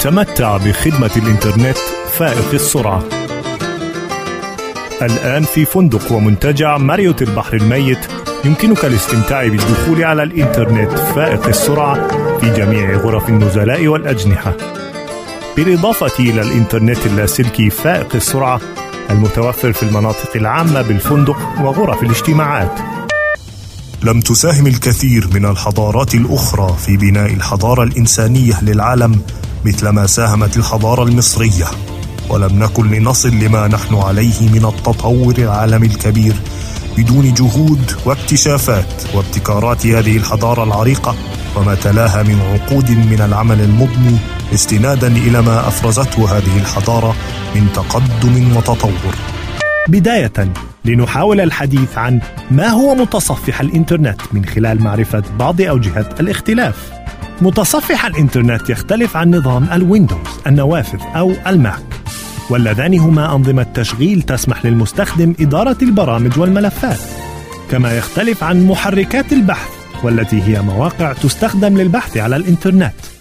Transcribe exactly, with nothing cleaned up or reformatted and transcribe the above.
تمتع بخدمة الإنترنت فائق السرعة. الآن في فندق ومنتجع ماريوت البحر الميت يمكنك الاستمتاع بالدخول على الإنترنت فائق السرعة في جميع غرف النزلاء والأجنحة، بالإضافة إلى الإنترنت اللاسلكي فائق السرعة المتوفر في المناطق العامة بالفندق وغرف الاجتماعات. لم تساهم الكثير من الحضارات الأخرى في بناء الحضارة الإنسانية للعالم مثل ما ساهمت الحضارة المصرية، ولم نكن لنصل لما نحن عليه من التطور العالمي الكبير بدون جهود واكتشافات وابتكارات هذه الحضارة العريقة وما تلاها من عقود من العمل المضني استنادا إلى ما أفرزته هذه الحضارة من تقدم وتطور. بداية لنحاول الحديث عن ما هو متصفح الإنترنت من خلال معرفة بعض أوجه الاختلاف. متصفح الإنترنت يختلف عن نظام الويندوز، النوافذ أو الماك، واللذان هما أنظمة تشغيل تسمح للمستخدم إدارة البرامج والملفات، كما يختلف عن محركات البحث والتي هي مواقع تستخدم للبحث على الإنترنت.